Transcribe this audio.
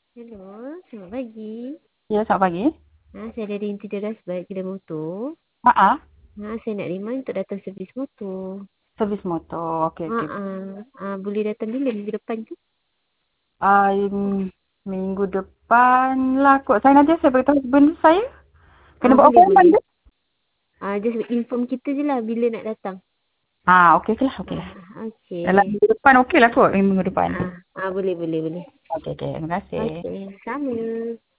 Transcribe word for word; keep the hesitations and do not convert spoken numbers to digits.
Hello, selamat pagi. Ya, selamat pagi. Ha, saya dari Interior Baik Kedai Motor. Ha, Ha, saya nak remind untuk datang servis motor. servis motor. Okey, Ha, okey. ha, ha, boleh datang bila minggu depan tu? Um, minggu depan lah kot. Saya nanti saya beritahu benda saya. Ha, Kena buat boleh, appointment boleh. ke? Ha, just inform kita je lah bila nak datang. Ah, okey okey lah, okey Ha, lah. Dalam okey. minggu depan okey lah kot, minggu depan. Ha, ha, boleh, boleh, boleh. Okey, okey. Terima kasih. Okey, sama.